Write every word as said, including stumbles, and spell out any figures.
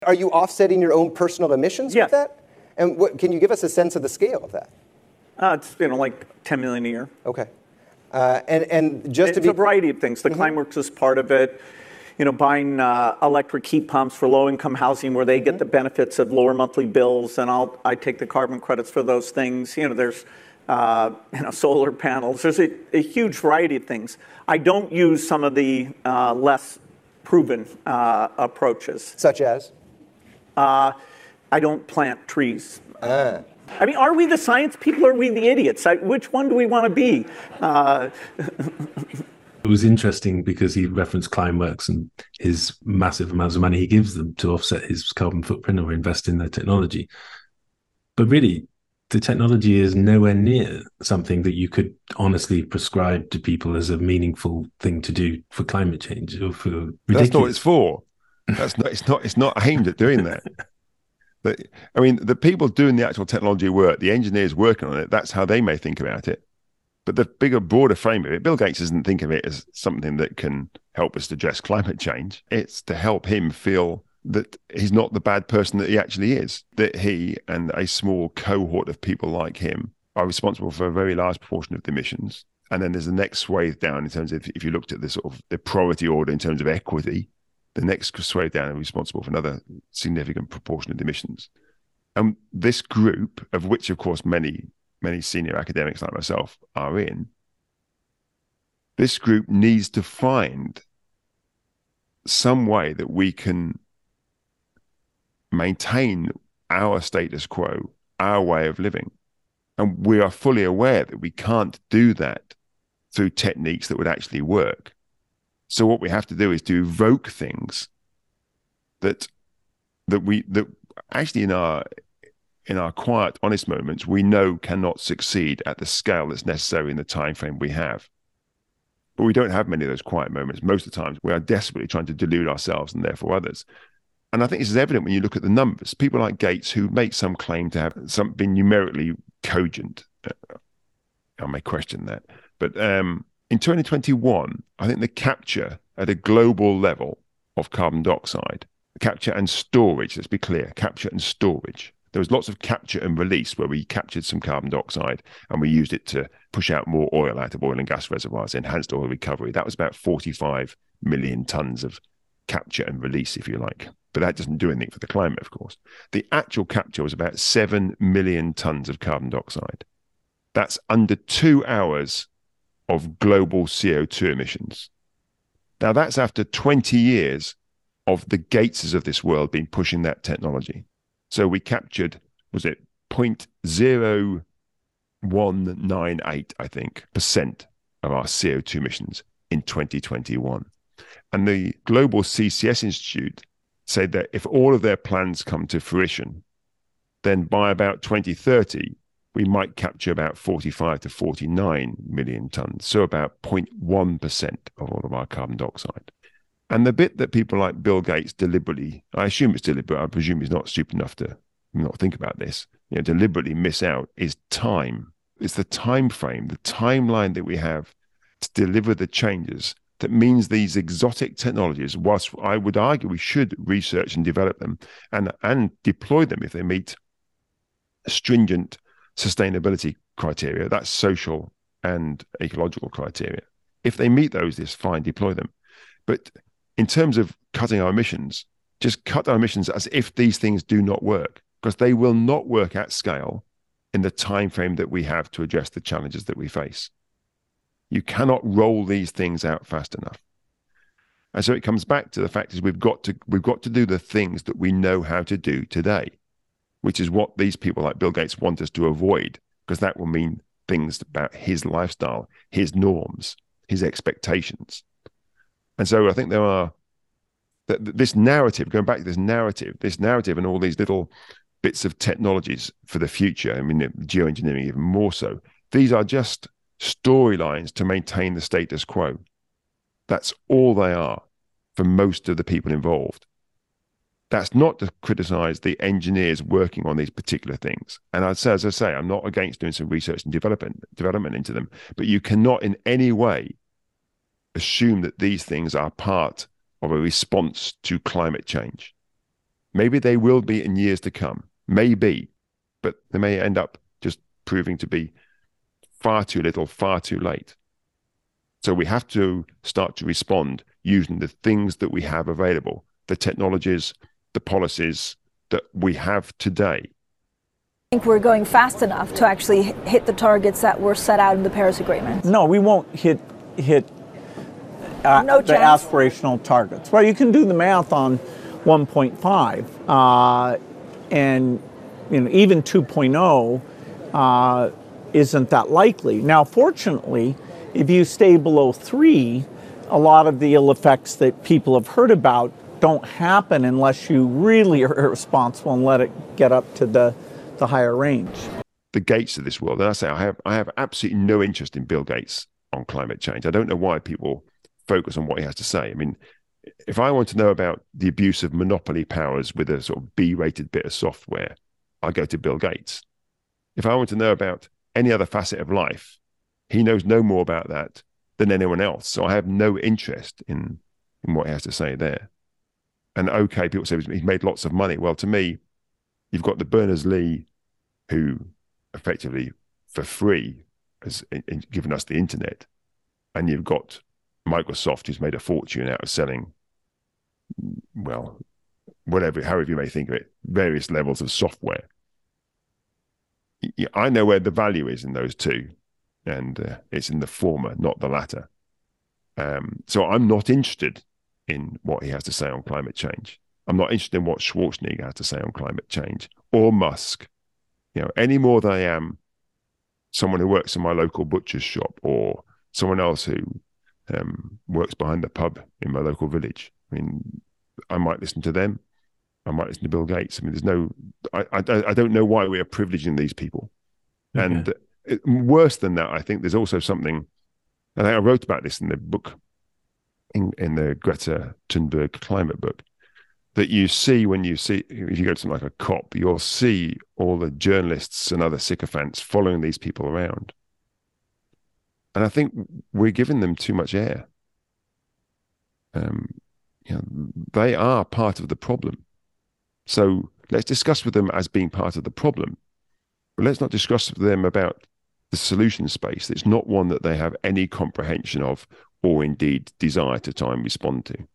Are you offsetting your own personal emissions yeah. with that? And what, can you give us a sense of the scale of that? Uh, it's you know like ten million a year. Okay. Uh, and and just it's to be a variety of things. The mm-hmm. Climeworks is part of it. You know, buying uh, electric heat pumps for low-income housing where they mm-hmm. get the benefits of lower monthly bills, and I'll I take the carbon credits for those things. You know, there's uh, you know solar panels. There's a, a huge variety of things. I don't use some of the uh, less proven uh, approaches, such as. Uh, I don't plant trees. Ah. I mean, are we the science people or are we the idiots? I, which one do we want to be? Uh, It was interesting because he referenced Climeworks and his massive amounts of money he gives them to offset his carbon footprint or invest in their technology. But really, the technology is nowhere near something that you could honestly prescribe to people as a meaningful thing to do for climate change or for ridiculous. That's not what it's for. That's not. It's not. It's not aimed at doing that. But, I mean, the people doing the actual technology work, the engineers working on it, that's how they may think about it. But the bigger, broader frame of it, Bill Gates doesn't think of it as something that can help us to address climate change. It's to help him feel that he's not the bad person that he actually is, that he and a small cohort of people like him are responsible for a very large proportion of the emissions. And then there's the next swathe down in terms of, if you looked at the sort of the priority order in terms of equity, the next swathe down is responsible for another significant proportion of the emissions. And this group, of which, of course, many, many senior academics like myself are in, this group needs to find some way that we can maintain our status quo, our way of living. And we are fully aware that we can't do that through techniques that would actually work. So what we have to do is to evoke things that that we that actually in our in our quiet, honest moments we know cannot succeed at the scale that's necessary in the time frame we have. But we don't have many of those quiet moments. Most of the times we are desperately trying to delude ourselves and therefore others. And I think this is evident when you look at the numbers. People like Gates, who make some claim to have something numerically cogent. I may question that, but um, in twenty twenty-one, I think the capture at a global level of carbon dioxide, capture and storage, let's be clear, capture and storage. There was lots of capture and release where we captured some carbon dioxide and we used it to push out more oil out of oil and gas reservoirs, enhanced oil recovery. That was about forty-five million tons of capture and release, if you like. But that doesn't do anything for the climate, of course. The actual capture was about seven million tons of carbon dioxide. That's under two hours of global C O two emissions. Now, that's after twenty years of the Gateses of this world being pushing that technology. So we captured, was it zero point zero one nine eight, I think, percent of our C O two emissions in twenty twenty-one. And the Global C C S Institute said that if all of their plans come to fruition, then by about twenty thirty, we might capture about forty-five to forty-nine million tons, so about zero point one percent of all of our carbon dioxide. And the bit that people like Bill Gates deliberately, I assume it's deliberate, I presume he's not stupid enough to not think about this, you know, deliberately miss out is time. It's the time frame, the timeline that we have to deliver the changes that means these exotic technologies, whilst I would argue we should research and develop them and, and deploy them if they meet stringent sustainability criteria, that's social and ecological criteria. If they meet those, it's fine, deploy them. But in terms of cutting our emissions, just cut our emissions as if these things do not work, because they will not work at scale in the time frame that we have to address the challenges that we face. You cannot roll these things out fast enough. And so it comes back to the fact is we've got to we've got to do the things that we know how to do today, which is what these people like Bill Gates want us to avoid, because that will mean things about his lifestyle, his norms, his expectations. And so I think there are th- this narrative, going back to this narrative, this narrative and all these little bits of technologies for the future, I mean, geoengineering even more so, these are just storylines to maintain the status quo. That's all they are for most of the people involved. That's not to criticize the engineers working on these particular things. And I'd say, as I say, I'm not against doing some research and development, development into them, but you cannot in any way assume that these things are part of a response to climate change. Maybe they will be in years to come. Maybe. But they may end up just proving to be far too little, far too late. So we have to start to respond using the things that we have available, the technologies, the policies that we have today. I think we're going fast enough to actually hit the targets that were set out in the Paris Agreement. No, we won't hit hit uh, No the chance? aspirational targets. Well, you can do the math on one point five, uh, and you know, even two point oh uh, isn't that likely. Now, fortunately, if you stay below three, a lot of the ill effects that people have heard about don't happen unless you really are irresponsible and let it get up to the, the higher range. The Gates of this world, and I say I have I have absolutely no interest in Bill Gates on climate change. I don't know why people focus on what he has to say. I mean, if I want to know about the abuse of monopoly powers with a sort of B-rated bit of software, I go to Bill Gates. If I want to know about any other facet of life, he knows no more about that than anyone else. So I have no interest in, in what he has to say there. And okay, people say he's made lots of money. Well, to me, you've got the Berners-Lee, who effectively for free has in, in given us the internet. And you've got Microsoft, who's made a fortune out of selling, well, whatever, however you may think of it, various levels of software. I know where the value is in those two, and uh, it's in the former, not the latter. Um, so I'm not interested in what he has to say on climate change. I'm not interested in what Schwarzenegger has to say on climate change, or Musk, you know, any more than I am someone who works in my local butcher's shop, or someone else who um, works behind the pub in my local village. I mean, I might listen to them. I might listen to Bill Gates. I mean, there's no, I, I, I don't know why we are privileging these people. Okay. And it, worse than that, I think there's also something, and I wrote about this in the book, in, in the Greta Thunberg climate book, that you see when you see, if you go to something like a COP, you'll see all the journalists and other sycophants following these people around. And I think we're giving them too much air. Um, you know, they are part of the problem. So let's discuss with them as being part of the problem, but let's not discuss with them about the solution space. It's not one that they have any comprehension of or indeed desire to try and respond to.